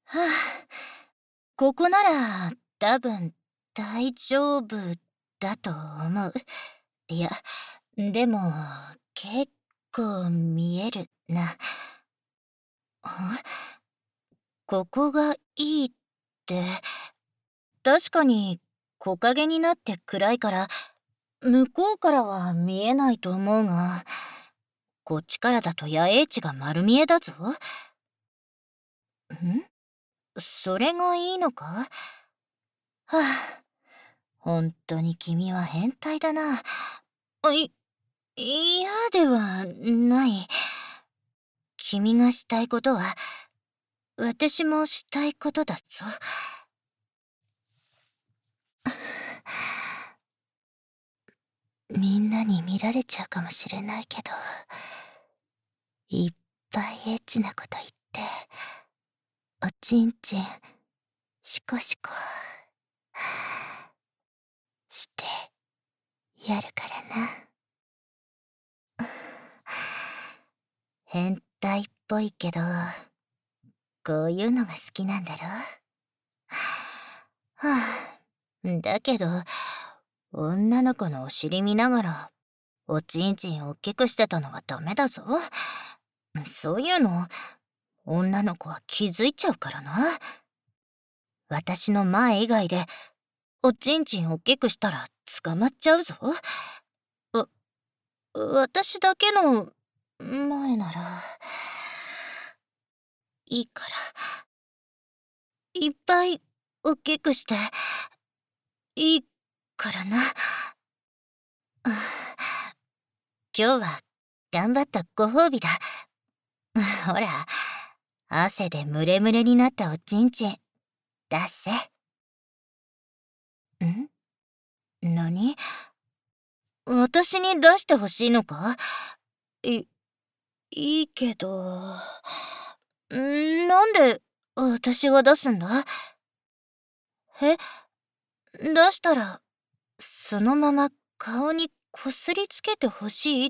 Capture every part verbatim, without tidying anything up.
はあ、ここなら多分大丈夫だと思う。いや、でも結構見えるな。あ、ここがいいって、確かに木陰になって暗いから向こうからは見えないと思うが、こっちからだと野営地が丸見えだぞ。ん？それがいいのか？はあ、ほんとに君は変態だな。い、嫌ではない。君がしたいことは、私もしたいことだぞ。みんなに見られちゃうかもしれないけど、いっぱいエッチなこと言って、おちんちん、シコシコ、してやるからな。変態っぽいけど、こういうのが好きなんだろ？はあ、だけど、女の子のお尻見ながら、おちんちんおっきくしてたのはダメだぞ。そういうの、女の子は気づいちゃうからな。私の前以外で、おちんちんおっきくしたら捕まっちゃうぞ。わ、私だけの前なら、いいから、いっぱいおっきくして、いいからな。今日は頑張ったご褒美だ。ほら、汗でムレムレになったおちんちん、出せ。ん？何？私に出してほしいのか？い、いいけど、んなんで私が出すんだ？え、出したら、そのまま顔にこすりつけてほしいって、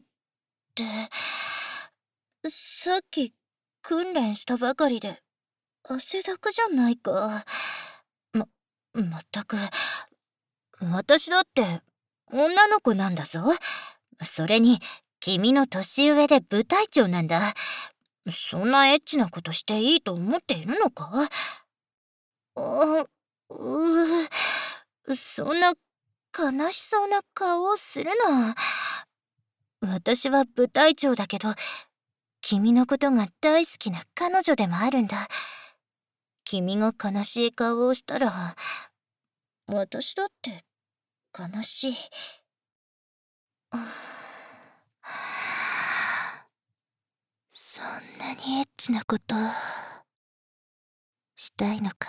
さっき訓練したばかりで汗だくじゃないか。ま、まったく、私だって女の子なんだぞ。それに君の年上で部隊長なんだ。そんなエッチなことしていいと思っているのか？あ、うう、そんな悲しそうな顔をするな。私は部隊長だけど、君のことが大好きな彼女でもあるんだ。君が悲しい顔をしたら、私だって悲しい。そんなにエッチなことしたいのか？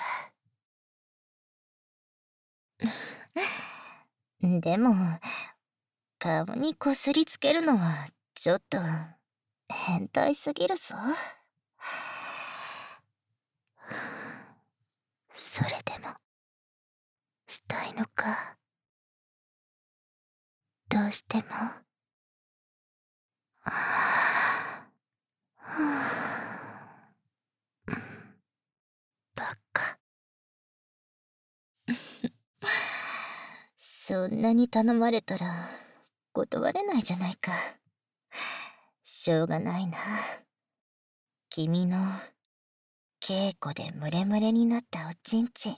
でも、顔にこすりつけるのはちょっと変態すぎるぞ。それでもしたいのか？どうしても？バカ。そんなに頼まれたら断れないじゃないか。しょうがないな。君の稽古でムレムレになったおちんちん、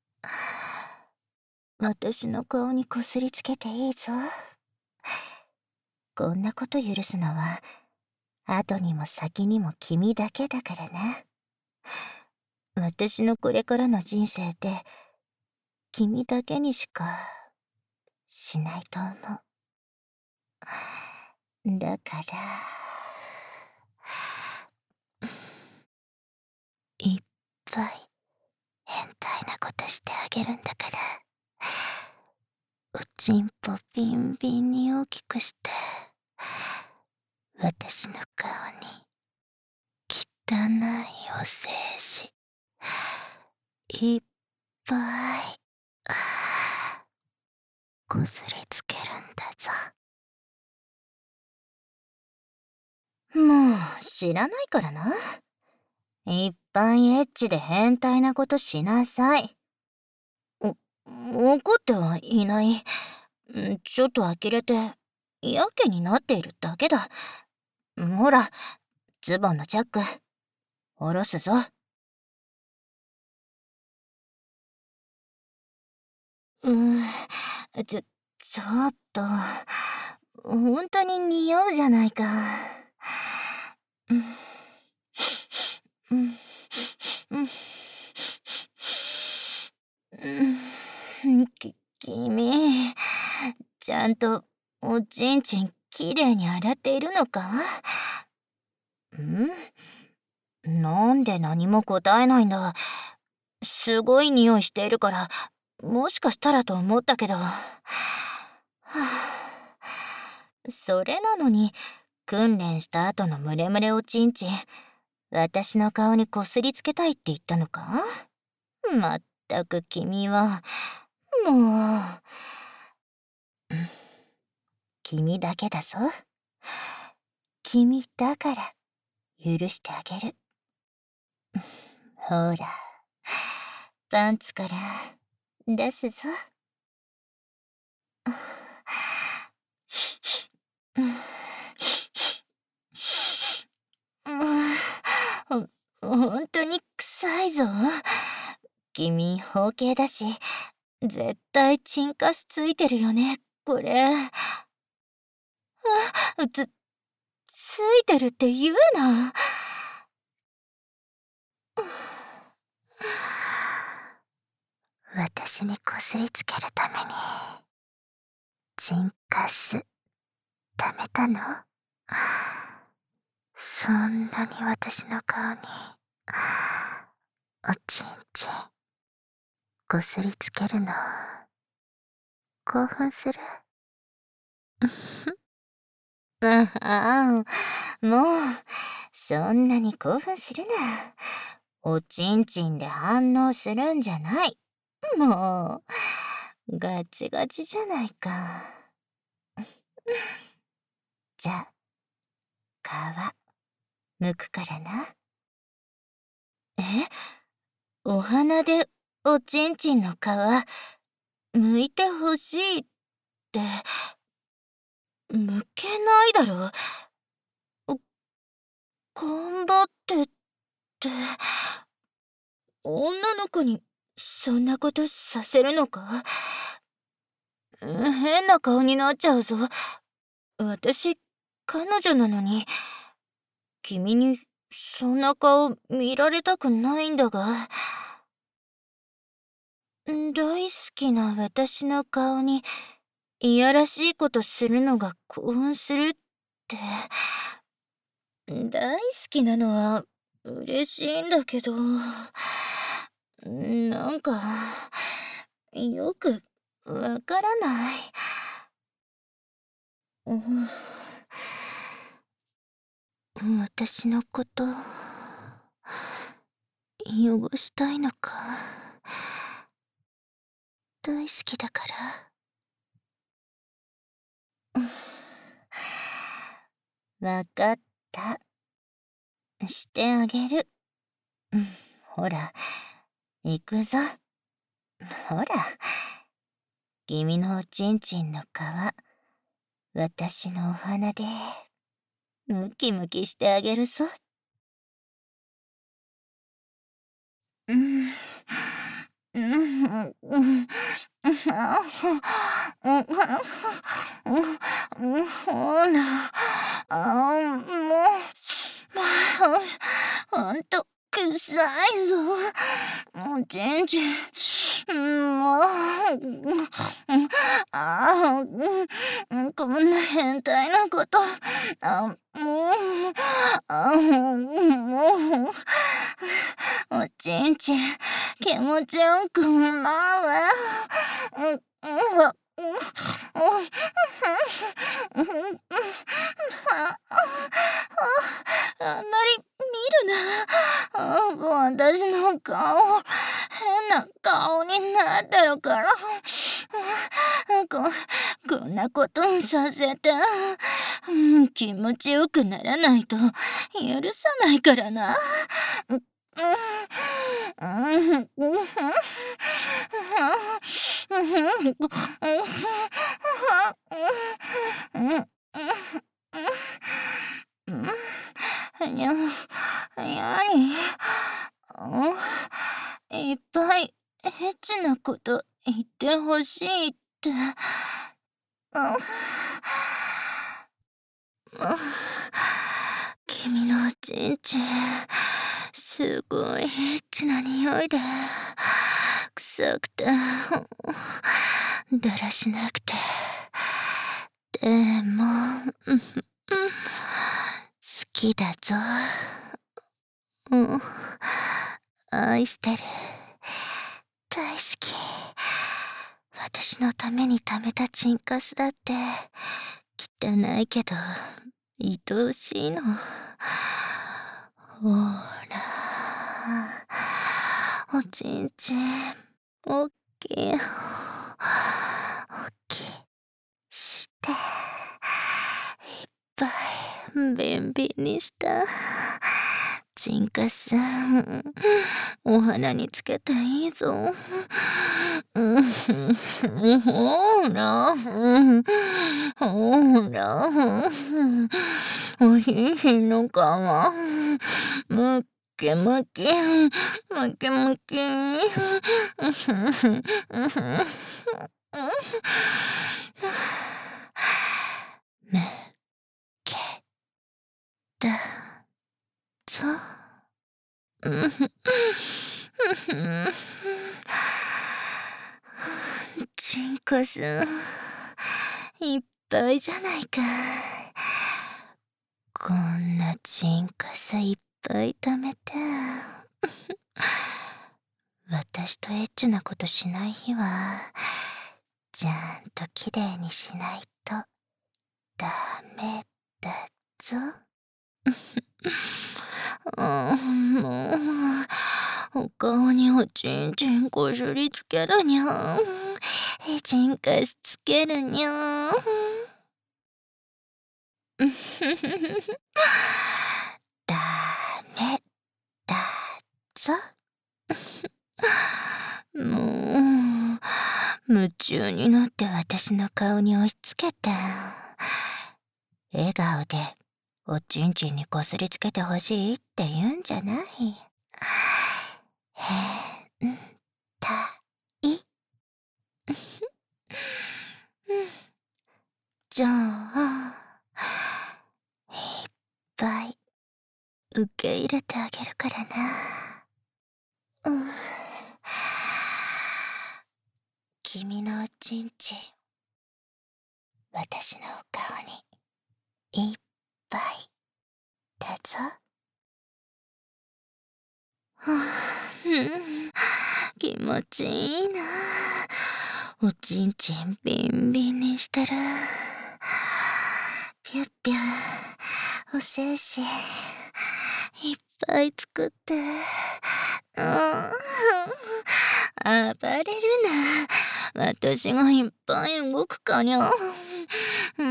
私の顔にこすりつけていいぞ。こんなこと許すのは後にも先にも君だけだからな。私のこれからの人生で君だけにしかしないと思う。だからいっぱい変態なことしてあげるんだから、おちんぽビンビンに大きくして、私の顔に汚いお精子いっぱいこすりつけるんだぞ。もう知らないからな。いっぱいエッチで変態なことしなさい。お、怒ってはいない。んちょっと呆れて、やけになっているだけだ。ほら、ズボンのチャック、下ろすぞ。うーん、ちょ、ちょっと、ほんとに匂うじゃないか。うん、うん、うん、うん、き、君、ちゃんとおちんちんきれいに洗っているのか？ん？なんで何も答えないんだ。すごい匂いしているから、もしかしたらと思ったけど。はあ、それなのに、訓練した後のムレムレおちんちん、私の顔にこすりつけたいって言ったのか？まったく君は、もう、君だけだぞ。君だから許してあげる。ほら、パンツから出すぞ。ほ、ほんとに臭いぞ。君、包茎だし、絶対チンカスついてるよね、これ。あ、つ、ついてるって言うな。私にこすりつけるために、チンカス、貯めたの？そんなに私の顔に、おちんちん、こすりつけるの、興奮する？うん、ああ、もう、そんなに興奮するな。おちんちんで反応するんじゃない。もう、ガチガチじゃないか。じゃあ、皮、剥くからな。え？お花でおちんちんの皮、剥いてほしいって、剥けないだろ。頑張ってって、女の子にそんなことさせるのか？変な顔になっちゃうぞ。私、彼女なのに、君にそんな顔見られたくないんだが。大好きな私の顔にいやらしいことするのが興奮するって。大好きなのは嬉しいんだけど、なんか、よくわからない。うん、私のこと、汚したいのか。大好きだから。わかった。してあげる。うん、ほら、行くぞ。ほら、君のおちんちんの皮、私のお花で、ムキムキしてあげるぞ。うん、うん、うん、うん、うん、ほら、あ、もう、ほんと、臭いぞ。おちんちん、もう、ああ、こんな変態なこと、あ、もう、あ、もう、おちんちん、気持ちよくなる。うん、うん、あんまり見るな。私の顔、変な顔になってるから。こ、こんなことさせて、うん、気持ちよくならないと許さないからな。 にゃ、やに、いっぱいエッチなこと言ってほしいって。君のおちんちん、すごいエッチな匂いで、臭くて、だらしなくて。でも、好きだぞ。うん、愛してる。大好き。私のために貯めたチンカスだって、汚いけど、愛おしいの。ほら、おちんちん、おっきい。おっきい。して、いっぱい、ビンビンにした。チンカス、お花につけていいぞ。ほら、ほら、おひひの皮、むっきむき、むきむき。むけだぞ。チンカス、いっぱいじゃないか。こんなチンカスいっぱい貯めて。私とエッチなことしない日は、ちゃんときれいにしないとダメだぞ。もう、お顔におちんちんこすりつけるにゃ。チンカスつけるにゃ。ダメだぞ。もう、夢中になって私の顔に押し付けて、笑顔でおちんちんにこすりつけてほしいって言うんじゃない。変態。じゃあ、いっぱい受け入れてあげるからな。うん、君のおちんちん、私のお顔にいっぱいだぞ。はあ、うん、気持ちいいな。おちんちんビンビンにしてる。ぴゅっぴゅ、お精子いっぱい作って。うん、暴れるな。私がいっぱい動くかにゃ。うん、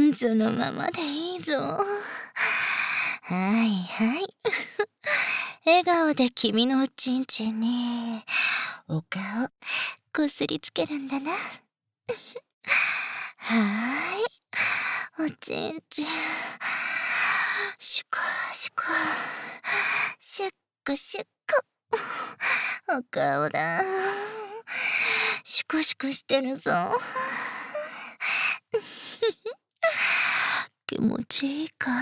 そのままでいいぞ。はいはい。笑顔で君のおちんちんにお顔こすりつけるんだな。はーい、おちんちん、シュコシュコ、シュッコシュッコ。お顔だ。シュコシュコしてるぞ。気持ちいいか。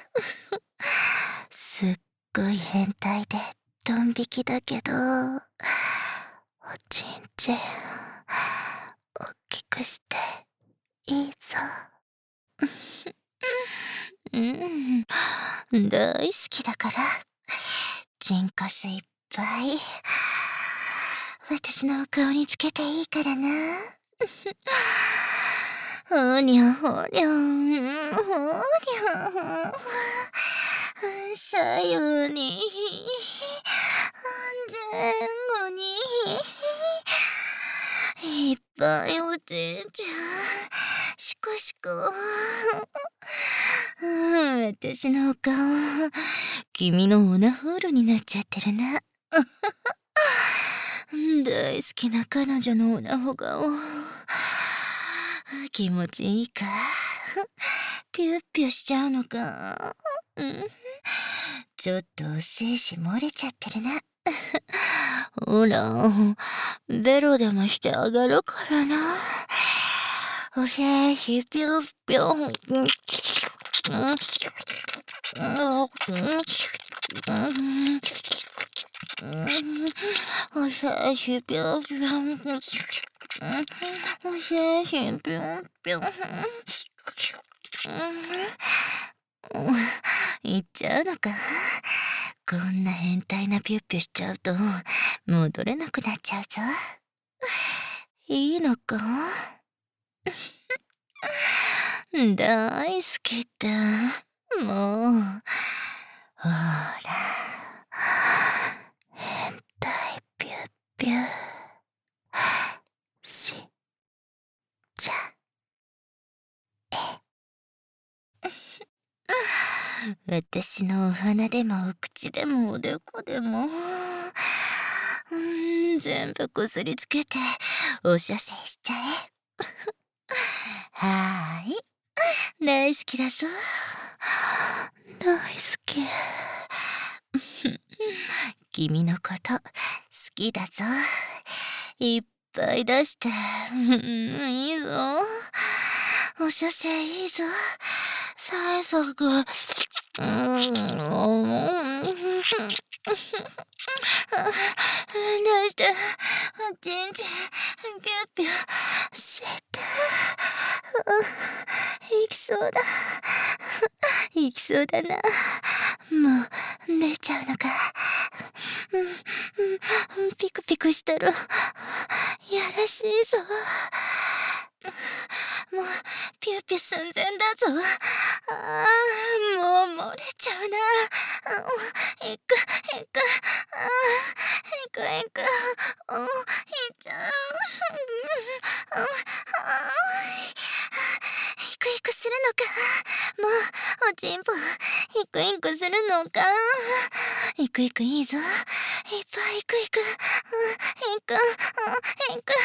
すっごい変態でドン引きだけど、おちんちんおっきくしていいぞ。うん、大好きだから、チンカスいっぱい私のお顔につけていいからな。ほりゃほりゃ、ほりゃ、左右に、前後に、いっぱいおちんちん、シコシコ。私のお顔、 君のオナホールになっちゃってるな。大好きな彼女のオナホ顔。気持ちいいか？ピュッピュしちゃうのか？うん、ちょっと精子漏れちゃってるな。ほら、ベロでもしてあげるからな。お精子ピュッピュ。お精子ピュッピュ。お精子ピュッピュ。行っちゃうのか？こんな変態なピュッピュしちゃうと戻れなくなっちゃうぞ。いいのか？大好きって。もうほら、変態ピュッピュしちゃえ。私のお鼻でもお口でもおでこでも、うん、全部こすりつけてお射精しちゃえ。はーい、大好きだぞ。大好き。君のこと好きだぞ。いっぱい出して、いいぞ。お射精いいぞ。最速。うん、出して、おちんちん、ピュッピュして。いきそうだ。いきそうだな。もう出ちゃうのか。うん、うん、ピクピクしてる。やらしいぞ。もうピュッピュ寸前だぞ。ああ、もう漏れちゃうな。いくいく、あいくいく、うん、いっちゃう。いくいくするのか？もうおちんぽいくいくするのか？いくいくいいぞ。いっぱいいくいく、いくいくいく。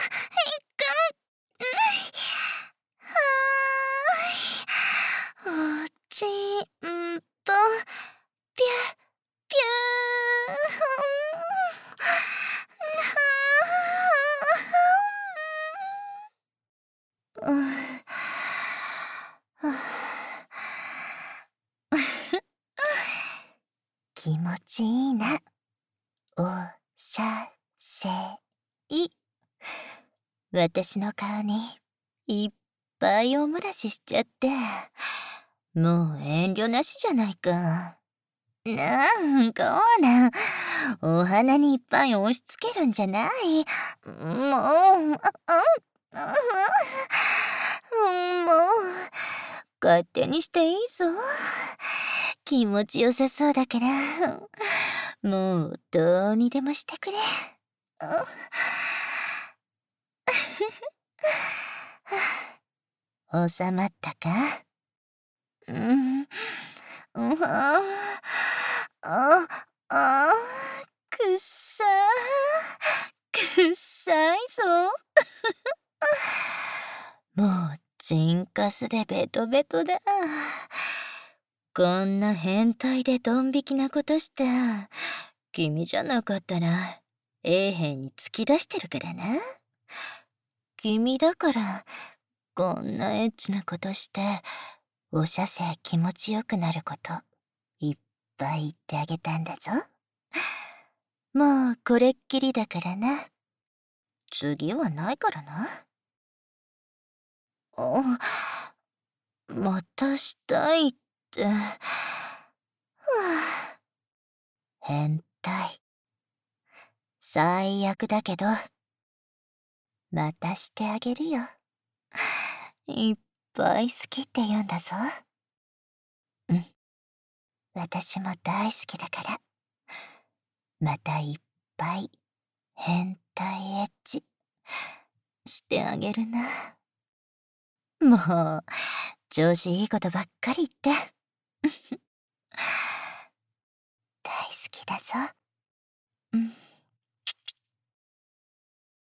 はーい。おちんぽ、ぴゅぴゅー。うん。気持ちいいな。おしゃせい。私の顔にいっぱいおもらししちゃって、もう遠慮なしじゃないか。なんこら、お花にいっぱい押し付けるんじゃない。もう、うん、うん、もう、勝手にしていいぞ。気持ちよさそうだから、もうどうにでもしてくれ。収まったか？うん、うん、ああ、あ、くっさー、くっさいぞ。もうチンカスでベトベトだ。こんな変態でドン引きなことした。君じゃなかったら、永遠に突き出してるからな。君だから、こんなエッチなことして、お射精気持ちよくなること、いっぱい言ってあげたんだぞ。もうこれっきりだからな。次はないからな。あ、またしたいって。はあ、変態。最悪だけど、またしてあげるよ。いっぱい好きって言うんだぞ。うん。私も大好きだから。またいっぱい変態エッチしてあげるな。もう、調子いいことばっかり言って。 だぞ。